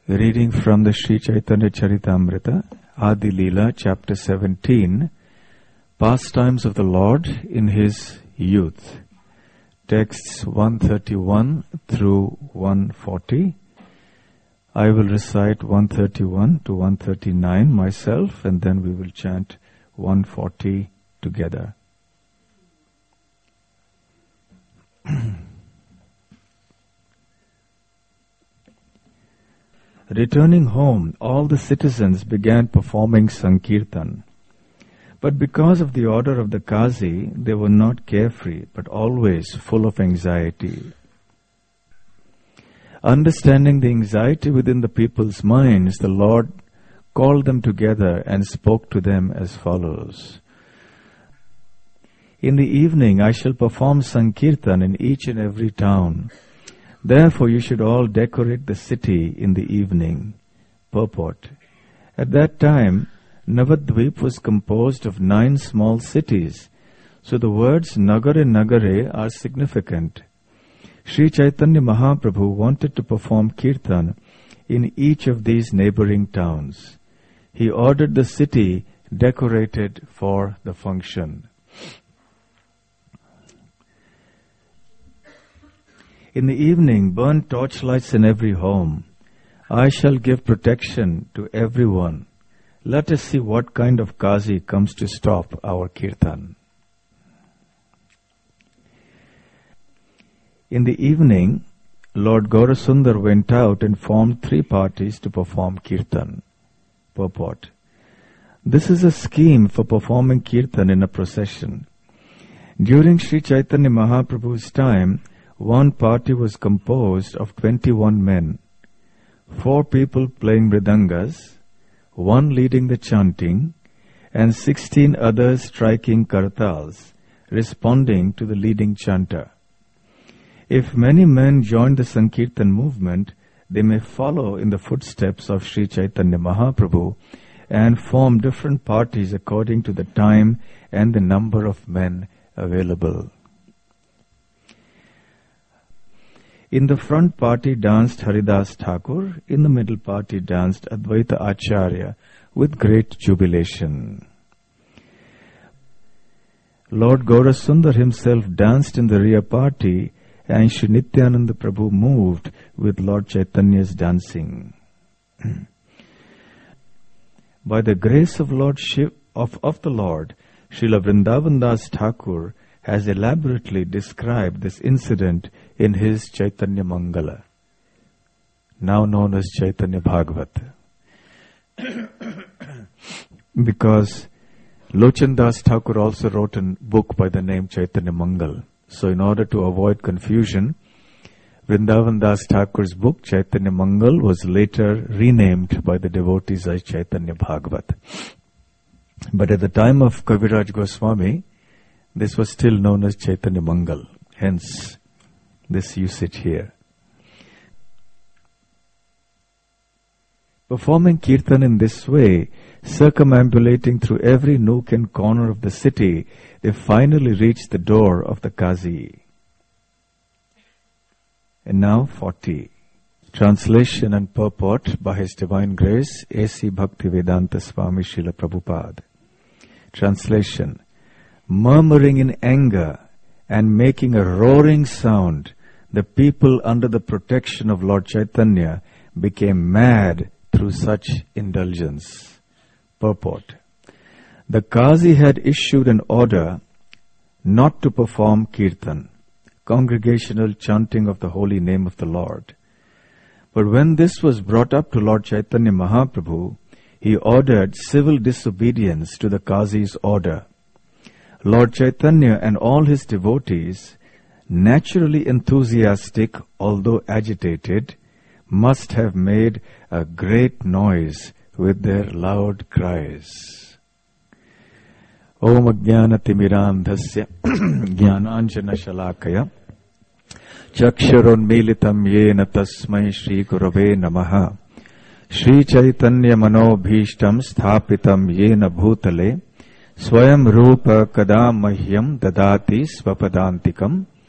Reading from the Sri Chaitanya Charitamrita, Adi Leela, chapter 17, Pastimes of the Lord in His Youth. Texts 131 through 140. I will recite 131 to 139 myself, and then we will chant 140 together. Returning home, all the citizens began performing Sankirtan. But because of the order of the Qazi, they were not carefree, but always full of anxiety. Understanding the anxiety within the people's minds, the Lord called them together and spoke to them as follows. In the evening I shall perform Sankirtan in each and every town. Therefore you should all decorate the city in the evening. Purport. At that time, Navadvip was composed of 9 small cities, so the words Nagare Nagare are significant. Sri Chaitanya Mahaprabhu wanted to perform Kirtan in each of these neighboring towns. He ordered the city decorated for the function. In the evening, burn torchlights in every home. I shall give protection to everyone. Let us see what kind of Qazi comes to stop our Kirtan. In the evening, Lord Gaurasundar went out and formed 3 parties to perform Kirtan. Purport. This is a scheme for performing Kirtan in a procession. During Sri Chaitanya Mahaprabhu's time, one party was composed of 21 men, 4 people playing mridangas, 1 leading the chanting, and 16 others striking kartals, responding to the leading chanter. If many men join the Sankirtan movement, they may follow in the footsteps of Sri Chaitanya Mahaprabhu and form different parties according to the time and the number of men available. In the front party danced Haridas Thakur, in the middle party danced Advaita Acharya with great jubilation. Lord Gaurasundar himself danced in the rear party, and Shri Nityananda Prabhu moved with Lord Chaitanya's dancing. By the grace of the Lord, Srila Vrindavan Das Thakur has elaborately described this incident in his Chaitanya Mangala, now known as Chaitanya Bhagavat. Because Lochan Das Thakur also wrote a book by the name Chaitanya Mangal. So in order to avoid confusion, Vrindavan Das Thakur's book Chaitanya Mangal was later renamed by the devotees as Chaitanya Bhagavat. But at the time of Kaviraj Goswami, this was still known as Chaitanya Mangal. Hence, this usage here. Performing Kirtan in this way, circumambulating through every nook and corner of the city, they finally reached the door of the Qazi. And now 40. Translation and purport by His Divine Grace, A.C. Bhaktivedanta Swami Srila Prabhupada. Translation. Murmuring in anger and making a roaring sound, the people under the protection of Lord Chaitanya became mad through such indulgence. Purport. The Qazi had issued an order not to perform Kirtan, congregational chanting of the holy name of the Lord. But when this was brought up to Lord Chaitanya Mahaprabhu, he ordered civil disobedience to the Qazi's order. Lord Chaitanya and all his devotees, naturally enthusiastic although agitated, must have made a great noise with their loud cries. Om Ajnanatimirandhasya Jnananjana Shalakaya Chaksharonmilitam Yena Tasmai Shri Gurave Namaha Shri Chaitanya Manobhishtam Sthapitam Yena Bhutale Swayam Rupa Kada Mahyam Dadati Svapadantikam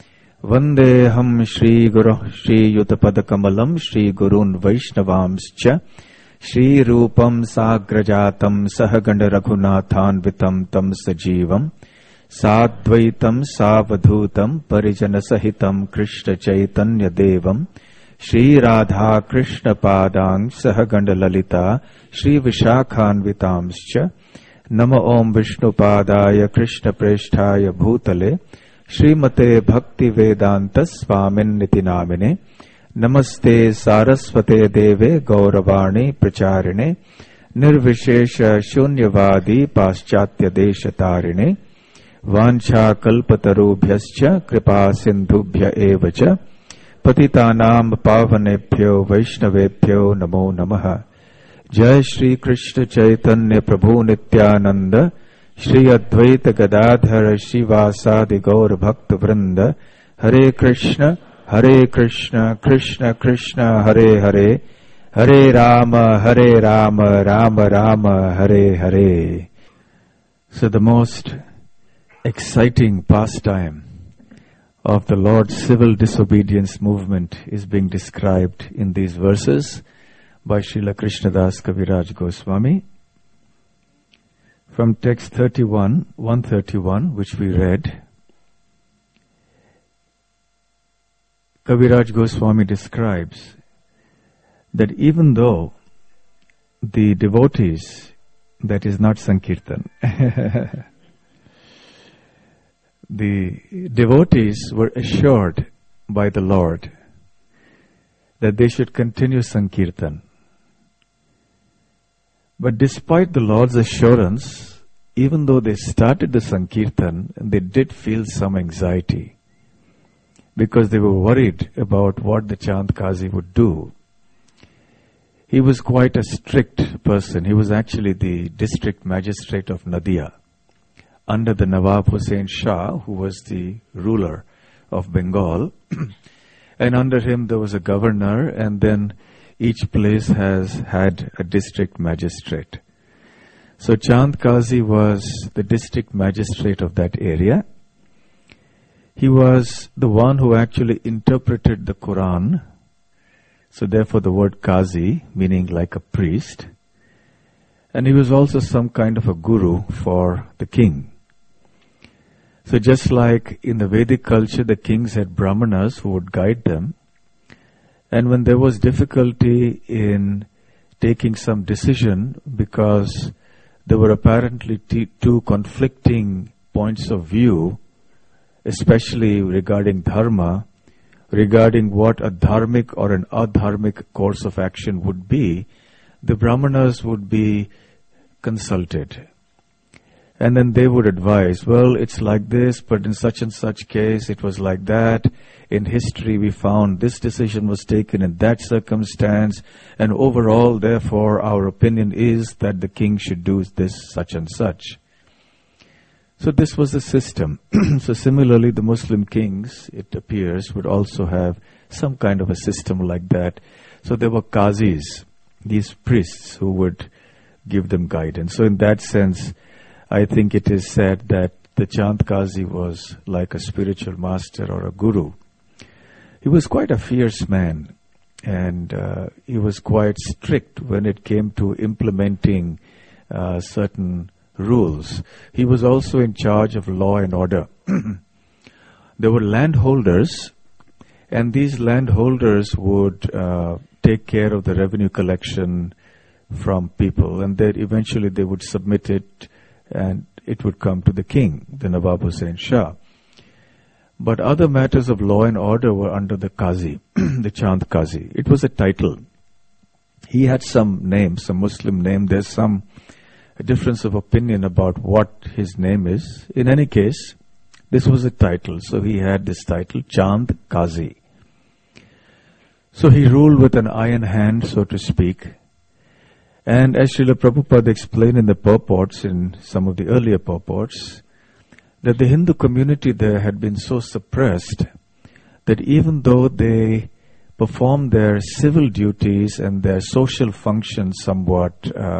Vandeham Shri Guru Shri Yutapadakamalam Shri Gurun Vaishnavamscha Shri Rupam Sagrajatam Sahaganda Raghunathan Vitam Tam Sajivam Sadvaitam Savadhutam Parijana Sahitam Krishna Chaitanya Devam Shri Radha Krishna Padang Sahaganda Lalita Shri Vishakhan Vitamscha Nama Om Vishnu Padaya Krishna Presthaya Bhutale Srimate Bhakti Vedanta Swamin Niti Namine Namaste Saraswate Deve Gauravani Pracharine Nirvishesha Shunyavadi Paschatya Deshatarine Vancha Kalpatarubhyascha Kripa Sindhubhya Evacha Patitanam Pavanebhyo Vaishnavebhyo Namo Namaha Jai Shri Krishna Chaitanya Prabhu Nityananda Shri Advaita Gadadhara Shivasadi Gaur Bhakta Vrinda Hare Krishna Krishna Krishna Hare Hare Hare Rama Rama Rama Hare Hare. So the most exciting pastime of the Lord's civil disobedience movement is being described in these verses by Srila Krishnadas Kaviraj Goswami. From text 131, which we read, Kaviraj Goswami describes that even though the devotees, that is not Sankirtan, the devotees were assured by the Lord that they should continue Sankirtan. But despite the Lord's assurance, even though they started the Sankirtan, they did feel some anxiety because they were worried about what the Chand Kazi would do. He was quite a strict person. He was actually the district magistrate of Nadia under the Nawab Hussain Shah, who was the ruler of Bengal. And under him there was a governor, and then each place has had a district magistrate. So Chand Kazi was the district magistrate of that area. He was the one who actually interpreted the Quran. So therefore the word Kazi, meaning like a priest. And he was also some kind of a guru for the king. So just like in the Vedic culture, the kings had brahmanas who would guide them. And when there was difficulty in taking some decision because there were apparently two conflicting points of view, especially regarding dharma, regarding what a dharmic or an adharmic course of action would be, the brahmanas would be consulted. And then they would advise, well, it's like this, but in such and such case, it was like that. In history, we found this decision was taken in that circumstance, and overall, therefore, our opinion is that the king should do this, such and such. So this was the system. So similarly, the Muslim kings, it appears, would also have some kind of a system like that. So there were qazis, these priests who would give them guidance. So in that sense, I think it is said that the Chand Kazi was like a spiritual master or a guru. He was quite a fierce man, and he was quite strict when it came to implementing certain rules. He was also in charge of law and order. There were landholders, and these landholders would take care of the revenue collection from people, and then eventually they would submit it, and it would come to the king, the Nawab Hussain Shah. But other matters of law and order were under the Qazi, the Chand Qazi. It was a title. He had some name, some Muslim name. There's some difference of opinion about what his name is. In any case, this was a title. So he had this title, Chand Qazi. So he ruled with an iron hand, so to speak. And as Srila Prabhupada explained in the purports, in some of the earlier purports, that the Hindu community there had been so suppressed that even though they performed their civil duties and their social functions somewhat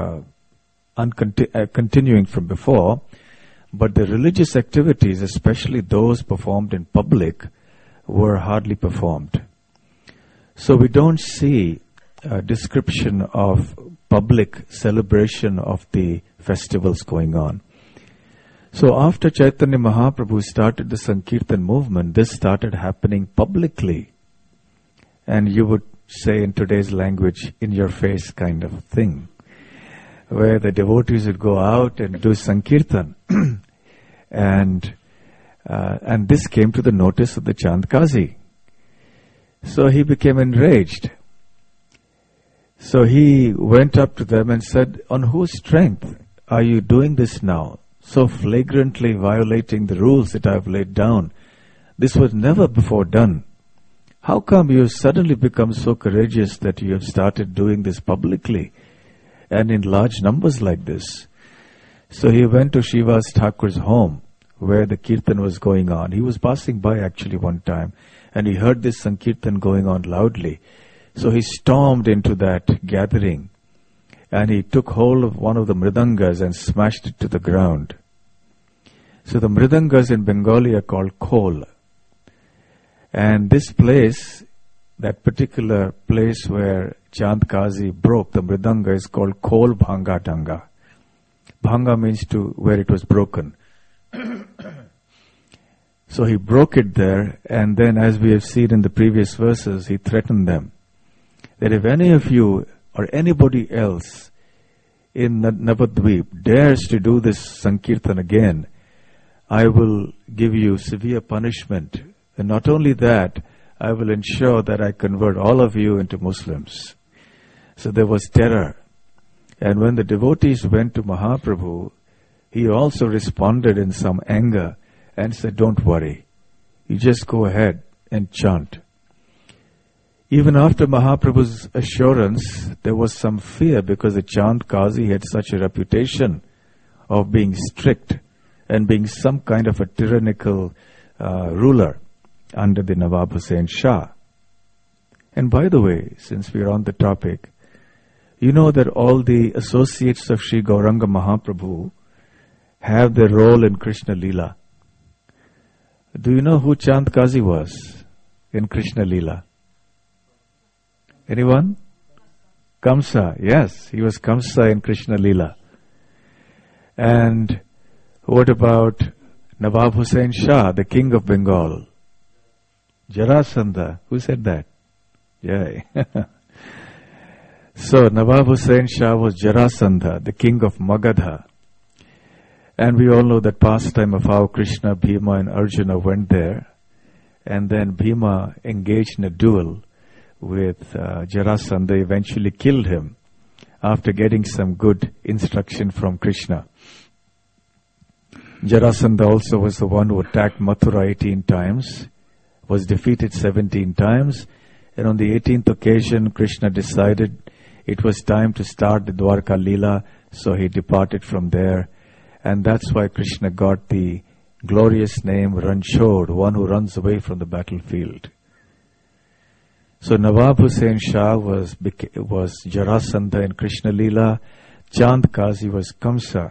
continuing from before, but the religious activities, especially those performed in public, were hardly performed. So we don't see a description of public celebration of the festivals going on. So after Chaitanya Mahaprabhu started the Sankirtan movement, this started happening publicly. And you would say in today's language, in your face kind of thing, where the devotees would go out and do Sankirtan. and this came to the notice of the Chandkazi. So he became enraged. So he went up to them and said, on whose strength are you doing this now? So flagrantly violating the rules that I have laid down. This was never before done. How come you suddenly become so courageous that you have started doing this publicly and in large numbers like this? So he went to Srivas Thakur's home where the Kirtan was going on. He was passing by actually one time and he heard this Sankirtan going on loudly. So he stormed into that gathering and he took hold of one of the mridangas and smashed it to the ground. So the mridangas in Bengali are called khol. And this place, that particular place where Chandkazi broke the mridanga is called khol bhanga danga. Bhanga means to where it was broken. So he broke it there, and then as we have seen in the previous verses, he threatened them that if any of you or anybody else in Navadvip dares to do this Sankirtan again, I will give you severe punishment. And not only that, I will ensure that I convert all of you into Muslims. So there was terror. And when the devotees went to Mahaprabhu, he also responded in some anger and said, don't worry. You just go ahead and chant. Even after Mahaprabhu's assurance, there was some fear because the Chandkazi had such a reputation of being strict and being some kind of a tyrannical ruler under the Nawab Hussain Shah. And by the way, since we are on the topic, you know that all the associates of Sri Gauranga Mahaprabhu have their role in Krishna Leela. Do you know who Chandkazi was in Krishna Leela? Anyone? Kamsa, yes, he was Kamsa in Krishna Leela. And what about Nawab Hussain Shah, the king of Bengal? Jarasandha, who said that? Yay. So Nawab Hussain Shah was Jarasandha, the king of Magadha. And we all know that pastime of how Krishna, Bhima and Arjuna went there. And then Bhima engaged in a duel with Jarasandha, eventually killed him after getting some good instruction from Krishna. Jarasandha also was the one who attacked Mathura 18 times, was defeated 17 times, and on the 18th occasion Krishna decided it was time to start the Dwarka Leela, so he departed from there, and that's why Krishna got the glorious name Ranchod, one who runs away from the battlefield. So Nawab Hussain Shah was Jarasandha in Krishna Leela, Chandkazi was Kamsa.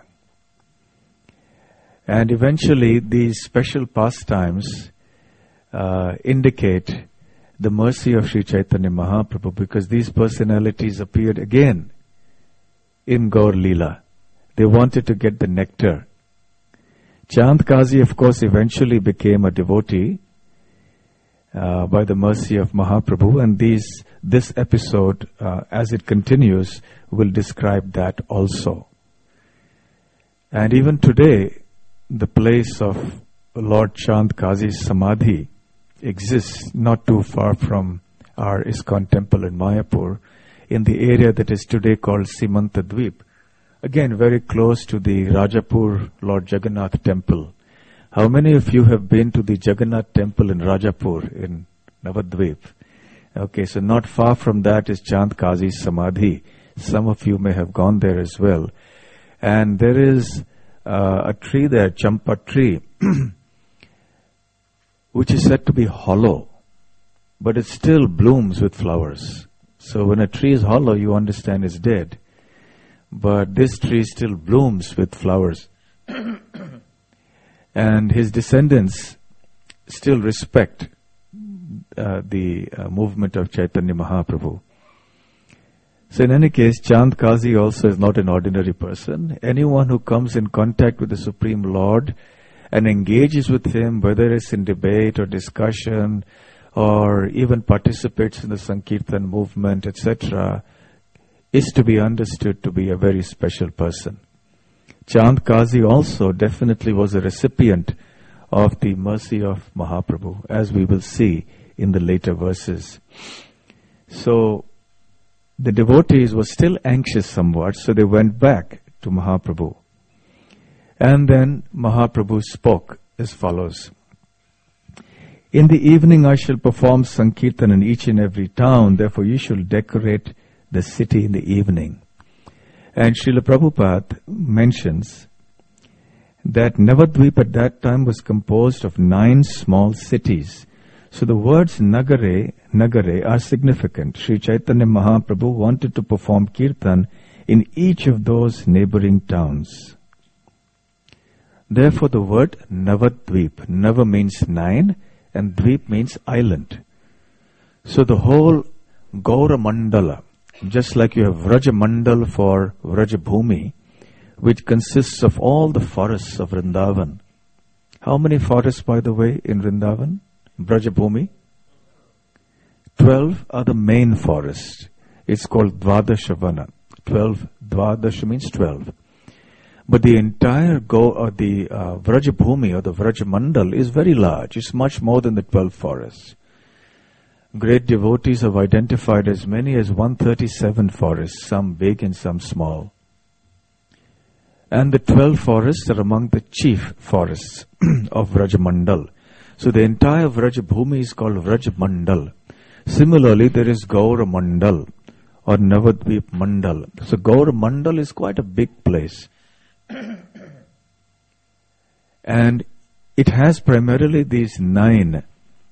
And eventually these special pastimes indicate the mercy of Sri Chaitanya Mahaprabhu, because these personalities appeared again in Gaur Leela. They wanted to get the nectar. Chandkazi, of course, eventually became a devotee by the mercy of Mahaprabhu, and this episode, as it continues, will describe that also. And even today, the place of Lord Chandkazi's Samadhi exists not too far from our ISKCON temple in Mayapur, in the area that is today called Simanta Dweep. Again, very close to the Rajapur Lord Jagannath temple. How many of you have been to the Jagannath temple in Rajapur in Navadvip? Okay, so not far from that is Chandkazi's Samadhi. Some of you may have gone there as well. And there is a tree there, Champa tree, which is said to be hollow, but it still blooms with flowers. So when a tree is hollow, you understand it's dead. But this tree still blooms with flowers. And his descendants still respect the movement of Chaitanya Mahaprabhu. So in any case, Chand Kazi also is not an ordinary person. Anyone who comes in contact with the Supreme Lord and engages with him, whether it's in debate or discussion, or even participates in the Sankirtan movement, etc., is to be understood to be a very special person. Chand Kazi also definitely was a recipient of the mercy of Mahaprabhu, as we will see in the later verses. So the devotees were still anxious somewhat, so they went back to Mahaprabhu. And then Mahaprabhu spoke as follows. In the evening I shall perform Sankirtan in each and every town, therefore you shall decorate the city in the evening. And Srila Prabhupada mentions that Navadvip at that time was composed of 9 small cities. So the words Nagare are significant. Sri Chaitanya Mahaprabhu wanted to perform Kirtan in each of those neighboring towns. Therefore the word Navadvip, Nava means 9 and Dvip means island. So the whole Gaura Mandala, just like you have Vraja Mandal for Vraja Bhumi, which consists of all the forests of Vrindavan. How many forests, by the way, in Vrindavan? Vraja Bhumi? 12 are the main forests. It's called Dvadashavana. 12, Dvadasha means 12. But the entire Vraja Bhumi or the Vraja Mandal is very large. It's much more than the 12 forests. Great devotees have identified as many as 137 forests, some big and some small. And the 12 forests are among the chief forests of Vraja Mandal. So the entire Vraja Bhumi is called Vraja Mandal. Similarly, there is Gaura Mandal or Navadvip Mandal. So Gaura Mandal is quite a big place. And it has primarily these 9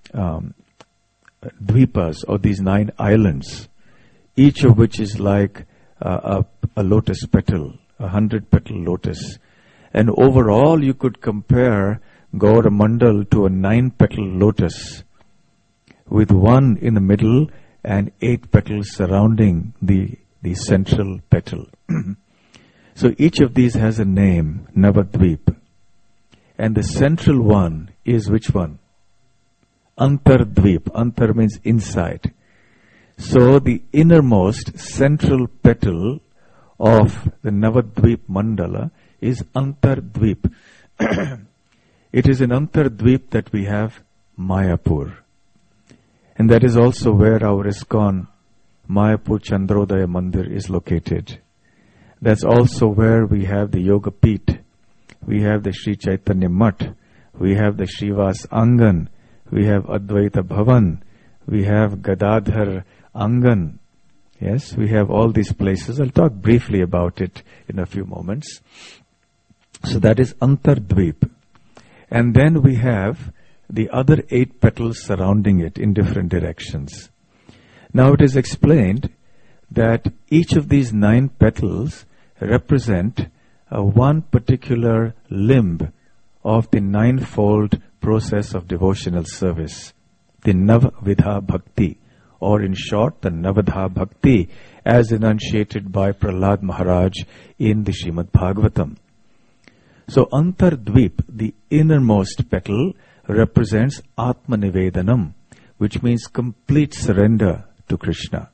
dvipas or these 9 islands, each of which is like a lotus petal, 100-petal lotus. And overall you could compare Gaura Mandal to a 9-petal lotus with 1 in the middle and 8 petals surrounding the central petal. So each of these has a name, Navadvip. And the central one is which one? Antardvip. Antar means inside. So the innermost central petal of the Navadvip Mandala is Antardvip. It is in Antardvip that we have Mayapur. And that is also where our ISKCON Mayapur Chandrodaya Mandir is located. That's also where we have the Yoga Peeth. We have the Sri Chaitanya Math. We have the Srivas Angan. We have Advaita Bhavan. We have Gadadhar Angan. Yes, we have all these places. I'll talk briefly about it in a few moments. So that is Antardvip. And then we have the other 8 petals surrounding it in different directions. Now it is explained that each of these 9 petals represent one particular limb of the 9-fold process of devotional service, the Navvidha Bhakti, or in short, the Navadha Bhakti, as enunciated by Prahlad Maharaj in the Srimad Bhagavatam. So Antardvip, the innermost petal, represents Atma Nivedanam, which means complete surrender to Krishna.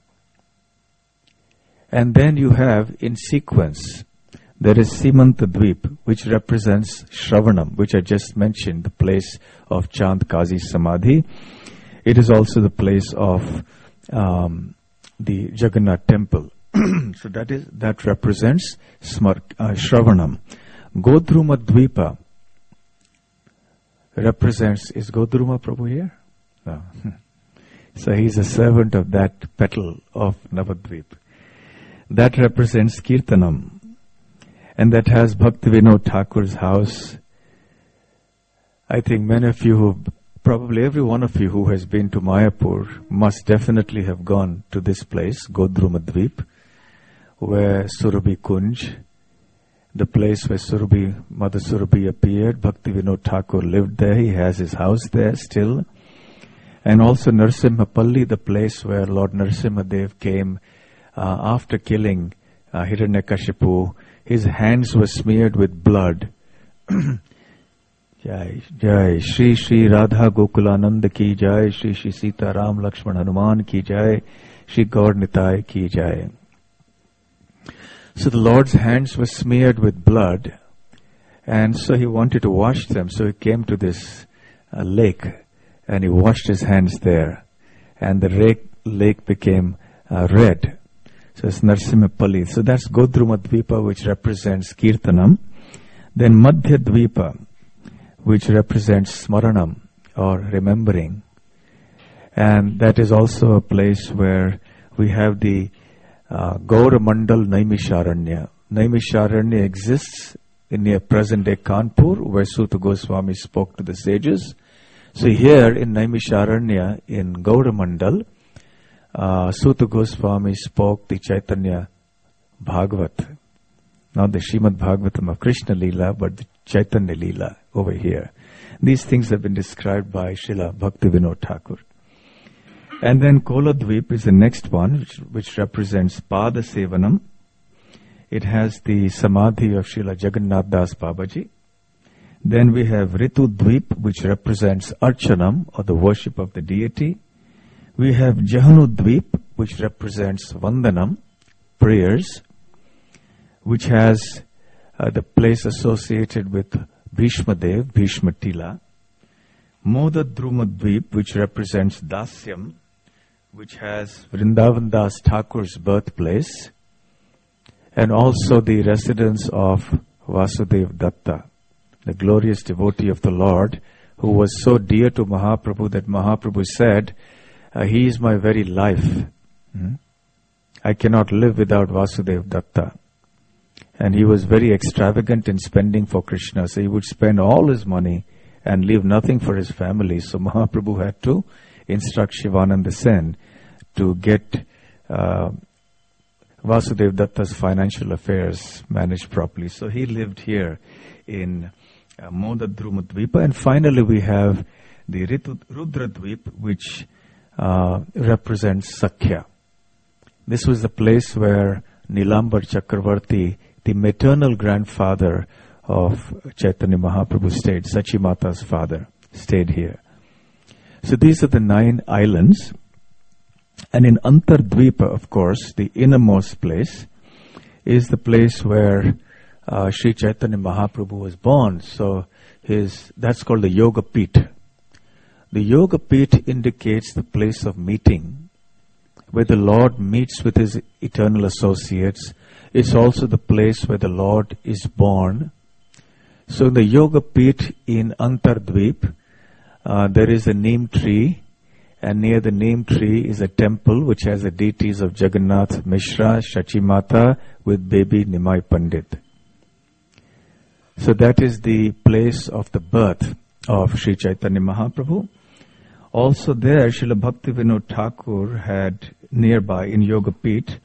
And then you have in sequence, there is Simantadvip, which represents Shravanam, which I just mentioned, the place of Chand Kazi Samadhi. It is also the place of the Jagannath temple. So that represents Shravanam. Godruma Dvipa represents, is Godruma Prabhu here? No. So he's a servant of that petal of Navadvip. That represents Kirtanam. And that has Bhaktivinoda Thakur's house. I think many of you, probably every one of you who has been to Mayapur must definitely have gone to this place, Godrumadvip, where Surabhi Kunj, the place where Mother Surabhi appeared. Bhaktivinoda Thakur lived there. He has his house there still. And also Narasimhapalli, the place where Lord Narasimhadev came after killing Hiranyakashipu. His hands were smeared with blood. Jai, Jai, Shri Shri Radha Gokulananda ki Jai, Shri Shri Sita Ram Lakshman Hanuman ki Jai, Shri Gaur Nitai ki Jai. So the Lord's hands were smeared with blood, and so he wanted to wash them. So he came to this lake, and he washed his hands there, and the lake became red. So it's Narasimhapalli. So that's Godruma Dvipa, which represents Kirtanam. Then Madhya Dvipa, which represents Smaranam, or remembering. And that is also a place where we have the Gauramandal Naimisharanya. Naimisharanya exists in the present-day Kanpur, where Suta Goswami spoke to the sages. So here in Naimisharanya, in Gauramandal, Suta Goswami spoke the Chaitanya Bhagavat. Not the Srimad Bhagavatam of Krishna Leela, but the Chaitanya Leela over here. These things have been described by Srila Bhaktivinoda Thakur. And then Koladvip is the next one, which represents Pada Sevanam. It has the Samadhi of Srila Jagannath Das Babaji. Then we have Ritu Dvip, which represents Archanam, or the worship of the deity. We have Jahanu Dvip, which represents Vandanam, prayers, which has the place associated with Bhishma Dev, Bhishma Tila. Modadruma Dvip, which represents Dasyam, which has Vrindavan Das Thakur's birthplace, and also the residence of Vasudev Datta, the glorious devotee of the Lord, who was so dear to Mahaprabhu that Mahaprabhu said, he is my very life. I cannot live without Vasudev Datta. And he was very extravagant in spending for Krishna. So he would spend all his money and leave nothing for his family. So Mahaprabhu had to instruct Shivananda Sen to get Vasudev Datta's financial affairs managed properly. So he lived here in Modadruma Dvipa. And finally we have the Rudra Dvip, which represents Sakhya. This was the place where Nilambar Chakravarti, the maternal grandfather of Chaitanya Mahaprabhu stayed. Sachi Mata's father stayed here. So these are the 9 islands. And in Antardvipa, of course, the innermost place, is the place where Sri Chaitanya Mahaprabhu was born. So that's called the Yoga Pit. The Yoga Pit indicates the place of meeting, where the Lord meets with his eternal associates. It's also the place where the Lord is born. So in the Yoga Pit in Antardvip, there is a neem tree, and near the neem tree is a temple which has the deities of Jagannath Mishra, Shachimata with baby Nimai Pandit. So that is the place of the birth of Sri Chaitanya Mahaprabhu. Also there, Srila Bhaktivinoda Thakur had nearby in Yoga Pit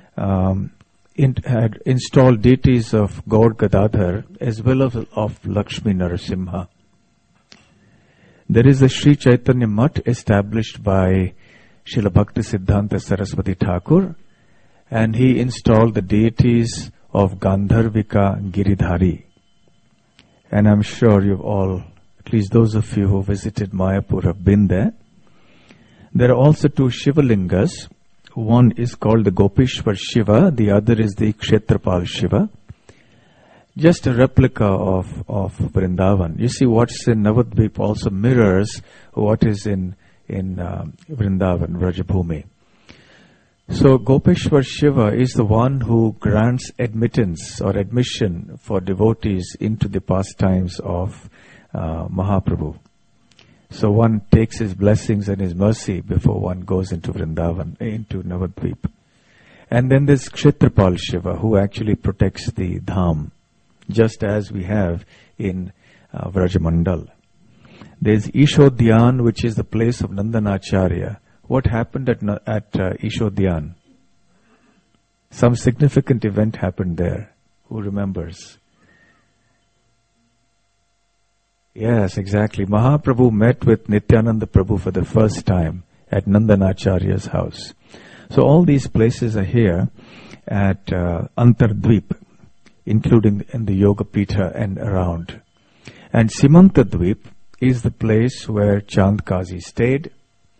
had installed deities of Gaur Gadadhar as well as of Lakshmi Narasimha. There is a Sri Chaitanya Mutt established by Srila Bhakti Siddhanta Saraswati Thakur, and he installed the deities of Gandharvika Giridhari. And I'm sure you've all, at least those of you who visited Mayapur, have been there. There are also 2 Shivalingas. One is called the Gopishwar Shiva, the other is the Kshetrapal Shiva. Just a replica of Vrindavan. You see, what's in Navadvip also mirrors what is in Vrindavan, Vrajabhumi. So Gopeshwar Shiva is the one who grants admittance or admission for devotees into the pastimes of Mahaprabhu. So one takes his blessings and his mercy before one goes into Vrindavan, into Navadvip. And then there's Kshetrapal Shiva, who actually protects the Dham, just as we have in Vrajamandal. There's Ishodhyan, which is the place of Nandanacharya. What happened at Ishodhyan? Some significant event happened there. Who remembers? Yes, exactly. Mahaprabhu met with Nityananda Prabhu for the first time at Nandanacharya's house. So all these places are here at Antardvip, including in the Yoga Pita and around. And Simantadvip is the place where Chand Kazi stayed.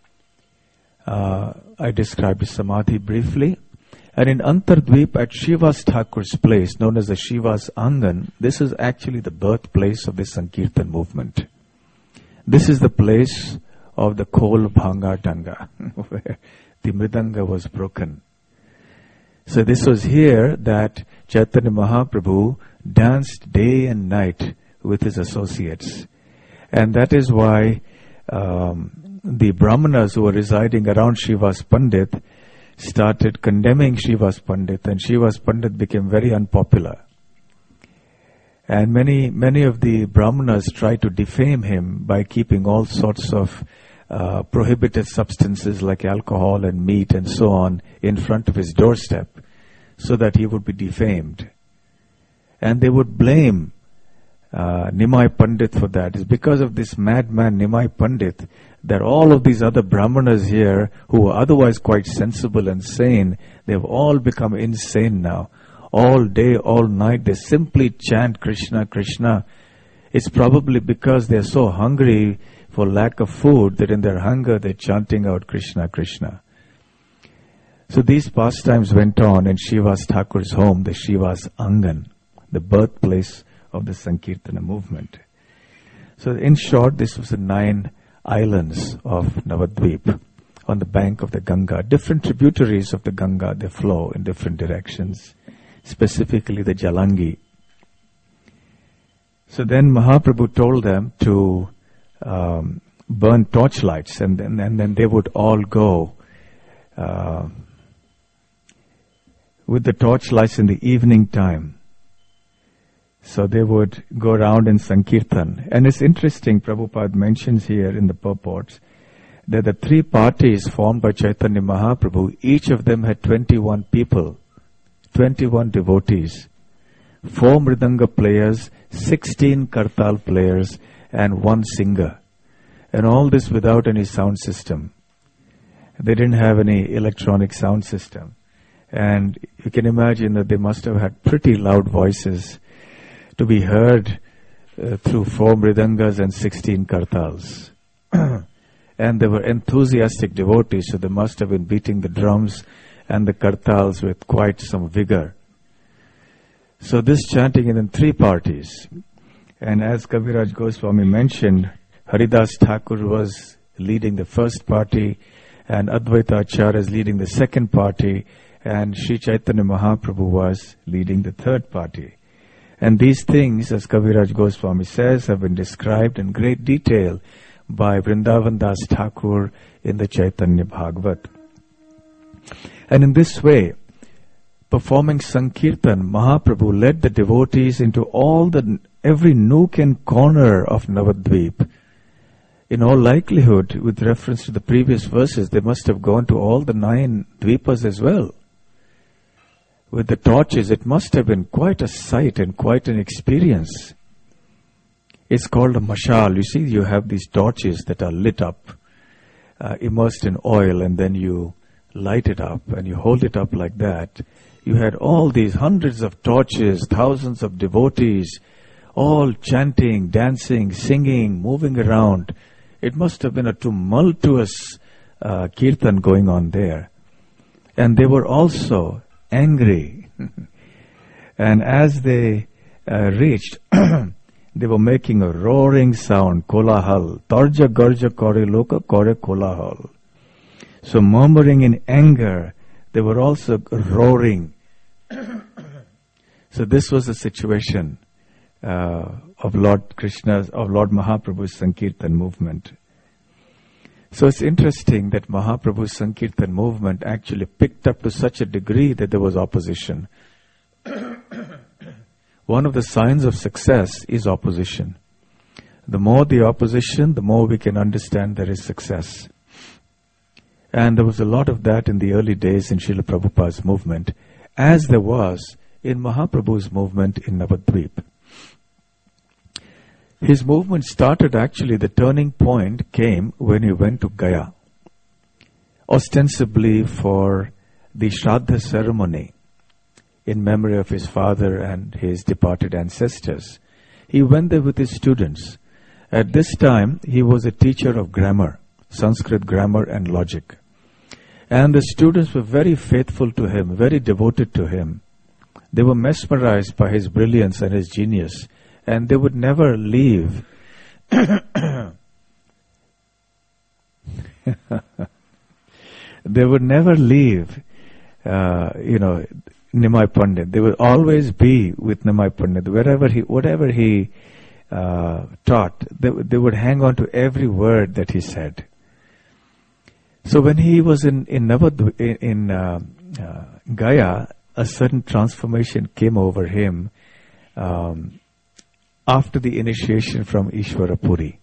I described his Samadhi briefly. And in Antardvip at Shivas Thakur's place, known as the Shivas Angan, this is actually the birthplace of the Sankirtan movement. This is the place of the Khol Bhanga Danga, where the Mridanga was broken. So this was here that Chaitanya Mahaprabhu danced day and night with his associates. And that is why the Brahmanas who were residing around Shivas Pandit started condemning Shivas Pandit, and Shivas Pandit became very unpopular. And many of the Brahmanas tried to defame him by keeping all sorts of prohibited substances like alcohol and meat and so on in front of his doorstep so that he would be defamed. And they would blame Nimai Pandit for that. It's because of this madman Nimai Pandit that all of these other Brahmanas here, who were otherwise quite sensible and sane, they've all become insane now. All day, all night, they simply chant Krishna, Krishna. It's probably because they're so hungry for lack of food that in their hunger they're chanting out Krishna, Krishna. So these pastimes went on in Shivas Thakur's home, the Shivas Angan, the birthplace of the Sankirtana movement. So in short, this was the 9 islands of Navadvip on the bank of the Ganga. Different tributaries of the Ganga, they flow in different directions, specifically the Jalangi. So then Mahaprabhu told them to burn torchlights, and then they would all go with the torchlights in the evening time. So they would go around in Sankirtan. And it's interesting, Prabhupada mentions here in the purports, that the 3 parties formed by Chaitanya Mahaprabhu, each of them had 21 people, 21 devotees, 4 Mridanga players, 16 Kartal players, and 1 singer. And all this without any sound system. They didn't have any electronic sound system. And you can imagine that they must have had pretty loud voices to be heard through 4 Mridangas and 16 Kartals. And they were enthusiastic devotees, so they must have been beating the drums and the Kartals with quite some vigor. So this chanting is in 3 parties. And as Kaviraj Goswami mentioned, Haridas Thakur was leading the first party, and Advaita Acharya is leading the second party, and Sri Chaitanya Mahaprabhu was leading the third party. And these things, as Kaviraj Goswami says, have been described in great detail by Vrindavan Das Thakur in the Chaitanya Bhagavat. And in this way, performing Sankirtan, Mahaprabhu led the devotees into every nook and corner of Navadvip. In all likelihood, with reference to the previous verses, they must have gone to all the 9 dvipas as well. With the torches, it must have been quite a sight and quite an experience. It's called a mashal. You see, you have these torches that are lit up, immersed in oil, and then you light it up and you hold it up like that. You had all these hundreds of torches, thousands of devotees, all chanting, dancing, singing, moving around. It must have been a tumultuous kirtan going on there. And they were also angry. And as they reached, they were making a roaring sound, kolahal. Tarja garja kore loka kore kolahal. So murmuring in anger, they were also roaring. So this was the situation of Lord Mahaprabhu's Sankirtan movement. So it's interesting that Mahaprabhu's Sankirtan movement actually picked up to such a degree that there was opposition. One of the signs of success is opposition. The more the opposition, the more we can understand there is success. And there was a lot of that in the early days in Srila Prabhupada's movement, as there was in Mahaprabhu's movement in Navadvip. His movement started actually, the turning point came when he went to Gaya, ostensibly for the Shraddha ceremony in memory of his father and his departed ancestors. He went there with his students. At this time, he was a teacher of grammar, Sanskrit grammar and logic. And the students were very faithful to him, very devoted to him. They were mesmerized by his brilliance and his genius, and they would never leave. They would never leave, Nimai Pandit. They would always be with Nimai Pandit. Whatever he taught, they would hang on to every word that he said. So when he was in Gaya, a sudden transformation came over him after the initiation from Ishvara Puri.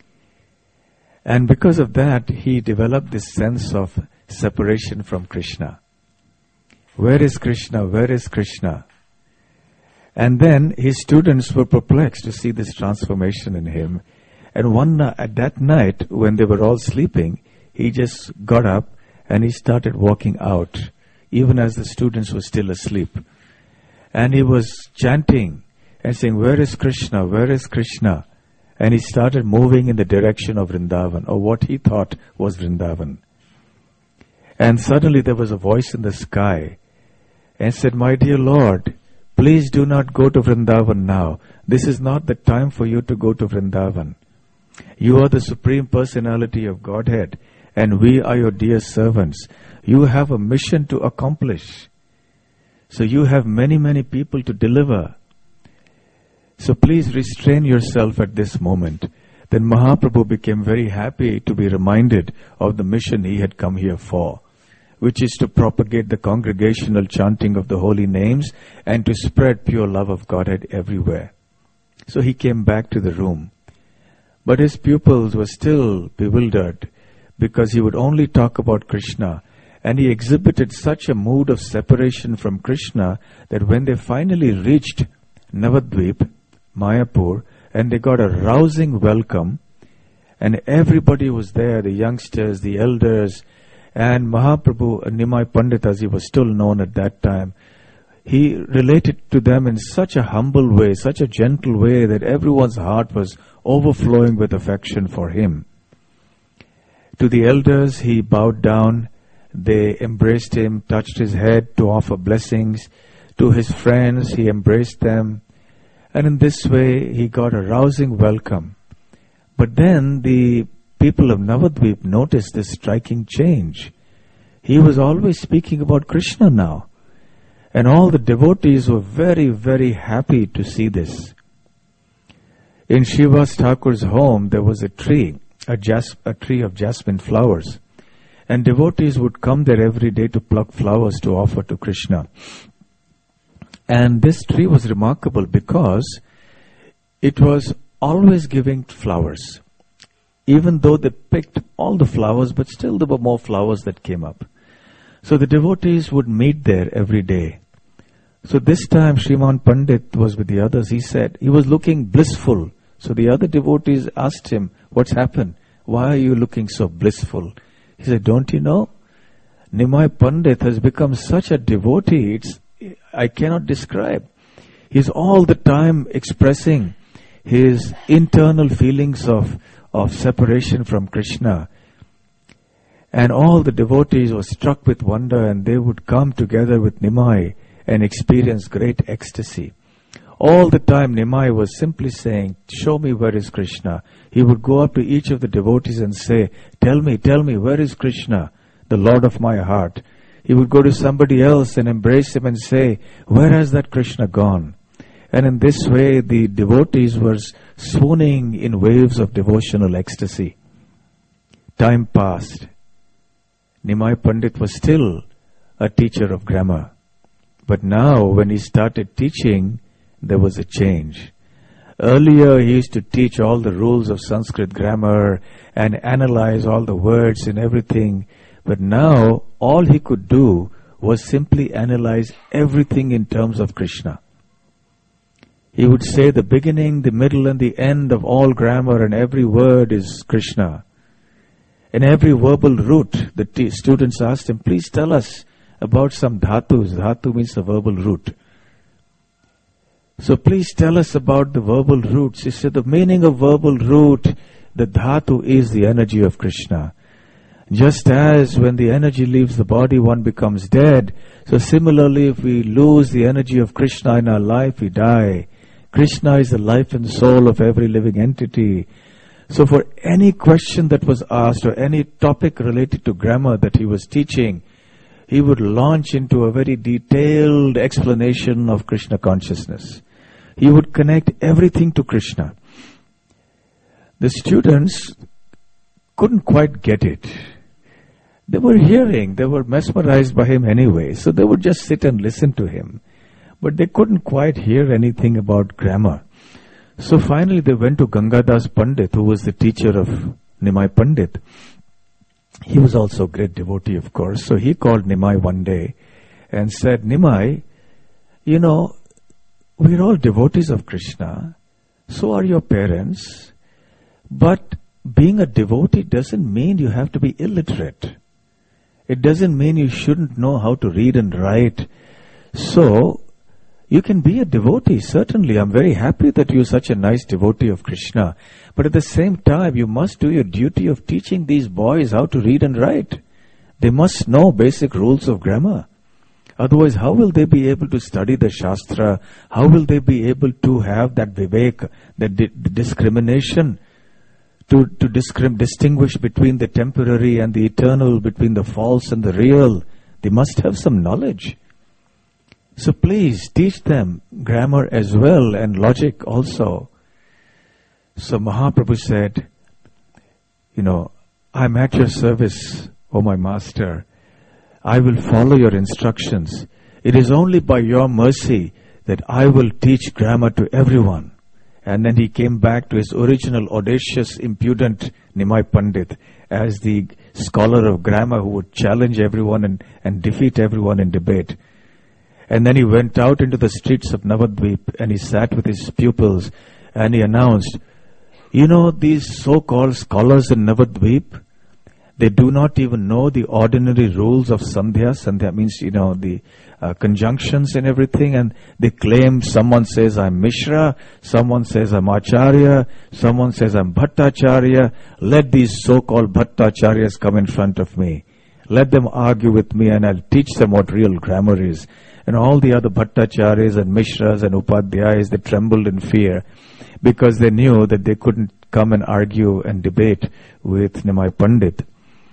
And because of that, he developed this sense of separation from Krishna. Where is Krishna? Where is Krishna? And then his students were perplexed to see this transformation in him. And at that night, when they were all sleeping, he just got up and he started walking out, even as the students were still asleep. And he was chanting and saying, "Where is Krishna? Where is Krishna?" And he started moving in the direction of Vrindavan, or what he thought was Vrindavan. And suddenly there was a voice in the sky and said, "My dear Lord, please do not go to Vrindavan now. This is not the time for you to go to Vrindavan. You are the Supreme Personality of Godhead, and we are your dear servants. You have a mission to accomplish. So you have many, many people to deliver. So please restrain yourself at this moment." Then Mahaprabhu became very happy to be reminded of the mission he had come here for, which is to propagate the congregational chanting of the holy names and to spread pure love of Godhead everywhere. So he came back to the room. But his pupils were still bewildered because he would only talk about Krishna, and he exhibited such a mood of separation from Krishna that when they finally reached Navadvip, Mayapur, and they got a rousing welcome, and everybody was there, the youngsters, the elders, and Mahaprabhu, Nimai Pandit as he was still known at that time, he related to them in such a humble way, such a gentle way that everyone's heart was overflowing with affection for him. To the elders, he bowed down. They embraced him, touched his head to offer blessings. To his friends, he embraced them. And in this way, he got a rousing welcome. But then the people of Navadvip noticed this striking change. He was always speaking about Krishna now. And all the devotees were very, very happy to see this. In Srivas Thakur's home, there was a tree, a tree of jasmine flowers. And devotees would come there every day to pluck flowers to offer to Krishna. And this tree was remarkable because it was always giving flowers. Even though they picked all the flowers, but still there were more flowers that came up. So the devotees would meet there every day. So this time Shriman Pandit was with the others. He said, he was looking blissful. So the other devotees asked him, "What's happened? Why are you looking so blissful?" He said, "Don't you know? Nimai Pandit has become such a devotee, I cannot describe. He's all the time expressing his internal feelings of separation from Krishna. And all the devotees were struck with wonder, and they would come together with Nimai and experience great ecstasy. All the time Nimai was simply saying, "Show me where is Krishna." He would go up to each of the devotees and say, tell me, where is Krishna, the Lord of my heart?" He would go to somebody else and embrace him and say, "Where has that Krishna gone?" And in this way, the devotees were swooning in waves of devotional ecstasy. Time passed. Nimai Pandit was still a teacher of grammar. But now, when he started teaching, there was a change. Earlier, he used to teach all the rules of Sanskrit grammar and analyze all the words and everything. But now, all he could do was simply analyze everything in terms of Krishna. He would say the beginning, the middle and the end of all grammar, and every word is Krishna. In every verbal root, the students asked him, please tell us about some dhatus. Dhatu means a verbal root. So please tell us about the verbal roots. He said the meaning of verbal root, the dhatu is the energy of Krishna. Just as when the energy leaves the body, one becomes dead. So similarly, if we lose the energy of Krishna in our life, we die. Krishna is the life and soul of every living entity. So for any question that was asked or any topic related to grammar that he was teaching, he would launch into a very detailed explanation of Krishna consciousness. He would connect everything to Krishna. The students couldn't quite get it. They were hearing, they were mesmerized by him anyway, so they would just sit and listen to him. But they couldn't quite hear anything about grammar. So finally they went to Gangadas Pandit, who was the teacher of Nimai Pandit. He was also a great devotee, of course. So he called Nimai one day and said, Nimai, you know, we're all devotees of Krishna. So are your parents. But being a devotee doesn't mean you have to be illiterate. It doesn't mean you shouldn't know how to read and write. So you can be a devotee, certainly. I'm very happy that you're such a nice devotee of Krishna. But at the same time, you must do your duty of teaching these boys how to read and write. They must know basic rules of grammar. Otherwise, how will they be able to study the Shastra? How will they be able to have that vivek, that discrimination, to distinguish between the temporary and the eternal, between the false and the real? They must have some knowledge. So please teach them grammar as well and logic also. So Mahaprabhu said, you know, I'm at your service, O my master. I will follow your instructions. It is only by your mercy that I will teach grammar to everyone. And then he came back to his original audacious, impudent Nimai Pandit as the scholar of grammar who would challenge everyone and defeat everyone in debate. And then he went out into the streets of Navadvip and he sat with his pupils and he announced, you know, these so-called scholars in Navadvip, they do not even know the ordinary rules of Sandhya. Sandhya means, you know, the conjunctions and everything. And they claim, someone says I'm Mishra, someone says I'm Acharya, someone says I'm Bhattacharya. Let these so-called Bhattacharyas come in front of me. Let them argue with me and I'll teach them what real grammar is. And all the other Bhattacharyas and Mishras and Upadhyayas, they trembled in fear because they knew that they couldn't come and argue and debate with Nimai Pandit.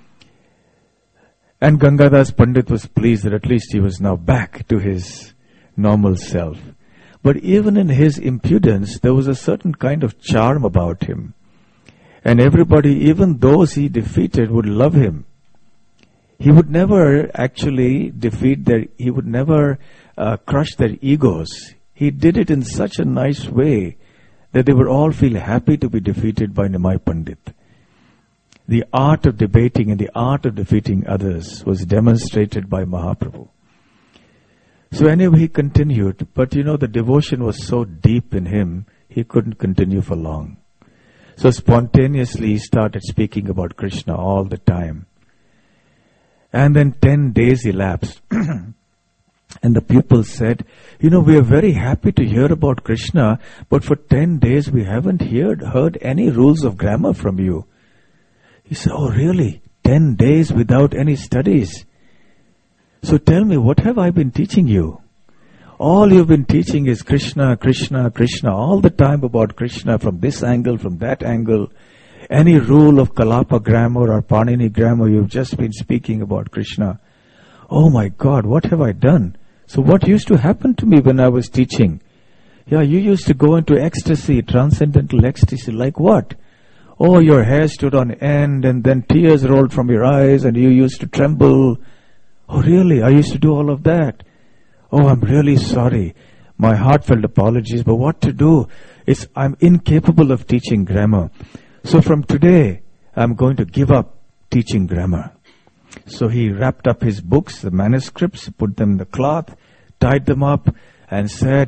And Gangadas Pandit was pleased that at least he was now back to his normal self. But even in his impudence, there was a certain kind of charm about him. And everybody, even those he defeated, would love him. He would never actually he would never crush their egos. He did it in such a nice way that they would all feel happy to be defeated by Nimai Pandit. The art of debating and the art of defeating others was demonstrated by Mahaprabhu. So anyway, he continued, but you know, the devotion was so deep in him, he couldn't continue for long. So spontaneously he started speaking about Krishna all the time. And then 10 days elapsed. And the pupils said, you know, we are very happy to hear about Krishna, but for 10 days we haven't heard any rules of grammar from you. He said, oh really? 10 days without any studies? So tell me, what have I been teaching you? All you've been teaching is Krishna, Krishna, Krishna, all the time about Krishna, from this angle, from that angle. Any rule of Kalapa grammar or Panini grammar, you've just been speaking about Krishna. Oh my God, what have I done? So what used to happen to me when I was teaching? Yeah, you used to go into ecstasy, transcendental ecstasy, like what? Oh, your hair stood on end and then tears rolled from your eyes and you used to tremble. Oh really? I used to do all of that. Oh, I'm really sorry. My heartfelt apologies, but what to do? I'm incapable of teaching grammar. So from today, I'm going to give up teaching grammar. So he wrapped up his books, the manuscripts, put them in the cloth, tied them up, and said,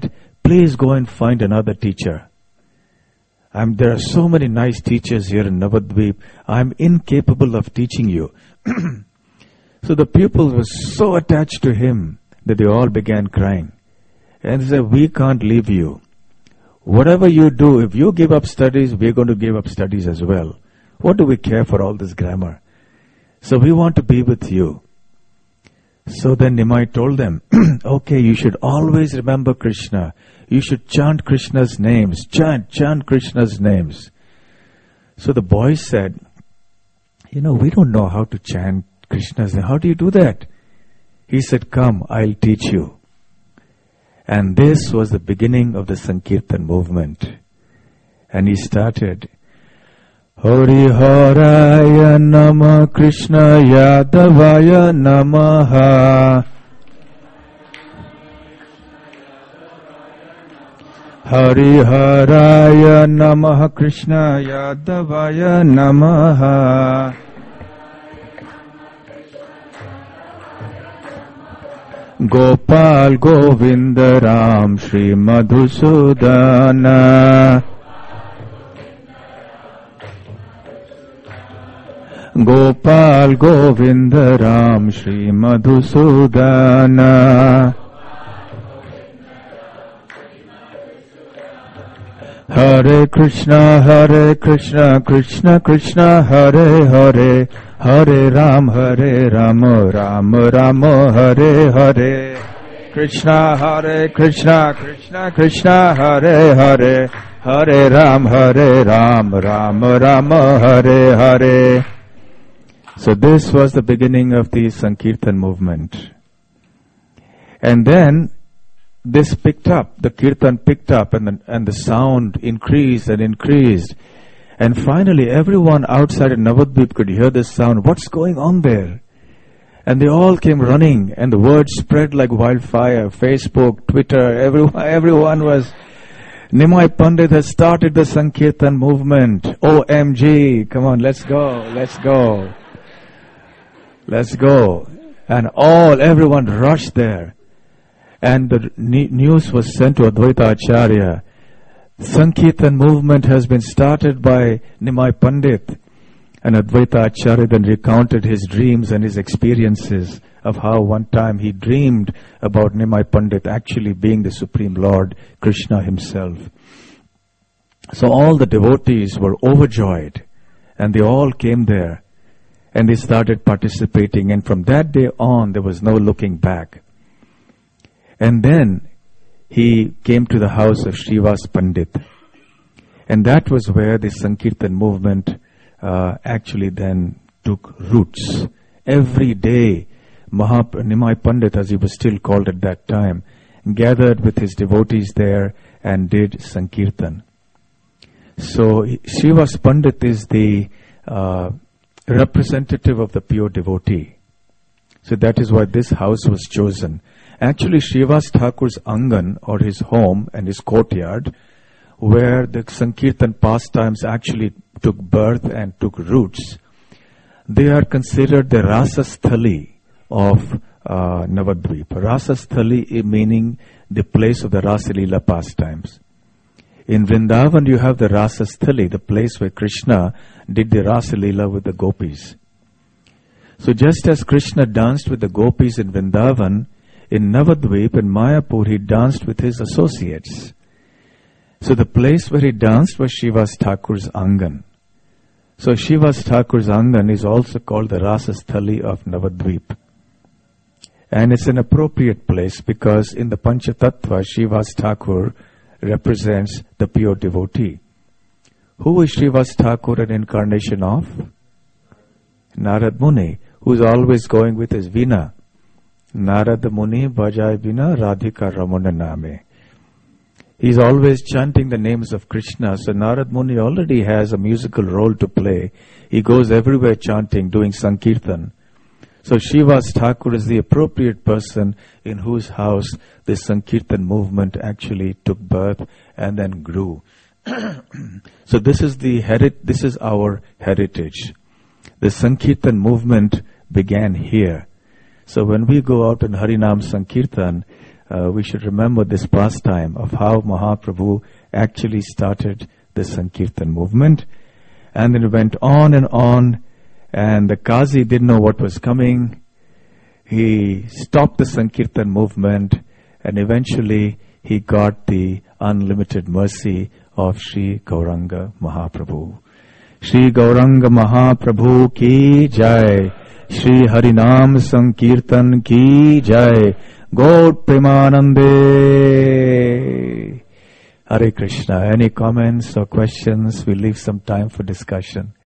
please go and find another teacher. There are so many nice teachers here in Navadvip. I'm incapable of teaching you. So the pupils were so attached to him that they all began crying. And they said, we can't leave you. Whatever you do, if you give up studies, we're going to give up studies as well. What do we care for all this grammar? So we want to be with you. So then Nimai told them, okay, you should always remember Krishna. You should chant Krishna's names. Chant Krishna's names. So the boys said, we don't know how to chant Krishna's name. How do you do that? He said, come, I'll teach you. And this was the beginning of the Sankirtan movement. And he started, Hari Haraya Nama Krishna Yadavaya Namaha. Hari Haraya Namaha Krishna Yadavaya Namaha. Gopal Govinda Ram Shri Madhusudana. Gopal Govinda Ram Shri Madhusudana. Hare Krishna, Krishna Krishna, Hare Hare, Hare Ram, Ram Ram, Hare Hare. Krishna, Krishna Krishna, Hare Hare, Hare Ram, Ram Ram, Hare Hare. So this was the beginning of the Sankirtan movement. And then this picked up, the kirtan picked up, and the sound increased and increased. And finally everyone outside of Navadvip could hear this sound. What's going on there? And they all came running, and the word spread like wildfire. Facebook, Twitter, everyone was, Nimai Pandit has started the Sankirtan movement. OMG, come on, let's go. And everyone rushed there. And the news was sent to Advaita Acharya. Sankirtan movement has been started by Nimai Pandit. And Advaita Acharya then recounted his dreams and his experiences of how one time he dreamed about Nimai Pandit actually being the Supreme Lord, Krishna himself. So all the devotees were overjoyed, and they all came there, and they started participating. And from that day on, there was no looking back. And then he came to the house of Srivas Pandit. And that was where the Sankirtan movement actually then took roots. Every day, Nimai Pandit, as he was still called at that time, gathered with his devotees there and did Sankirtan. So Srivas Pandit is the representative of the pure devotee. So that is why this house was chosen. Actually, Srivas Thakur's Angan, or his home and his courtyard, where the Sankirtan pastimes actually took birth and took roots, they are considered the Rasasthali of Navadvip. Rasasthali meaning the place of the Rasalila pastimes. In Vrindavan you have the Rasasthali, the place where Krishna did the Rasalila with the gopis. So just as Krishna danced with the gopis in Vrindavan, in Navadvip, in Mayapur, he danced with his associates. So the place where he danced was Srivas Thakur's Angan. So Srivas Thakur's Angan is also called the Rasasthali of Navadvip. And it's an appropriate place because in the Panchatattva, Srivas Thakur represents the pure devotee. Who is Srivas Thakur an incarnation of? Narad Muni, who is always going with his veena. Narad Muni bhajai vina Radhika Ramana Name. He's always chanting the names of Krishna. So Narad Muni already has a musical role to play. He goes everywhere chanting, doing Sankirtan. So Srivas Thakur is the appropriate person in whose house the Sankirtan movement actually took birth and then grew. So this is our heritage. The Sankirtan movement began here. So when we go out in Harinam Sankirtan, we should remember this pastime of how Mahaprabhu actually started the Sankirtan movement. And then it went on, and the Qazi didn't know what was coming. He stopped the Sankirtan movement, and eventually he got the unlimited mercy of Sri Gauranga Mahaprabhu. Sri Gauranga Mahaprabhu ki jai. Shri Harinam Sankirtan ki jai. Gaur Premanande. Hare Krishna. Any comments or questions? We'll leave some time for discussion.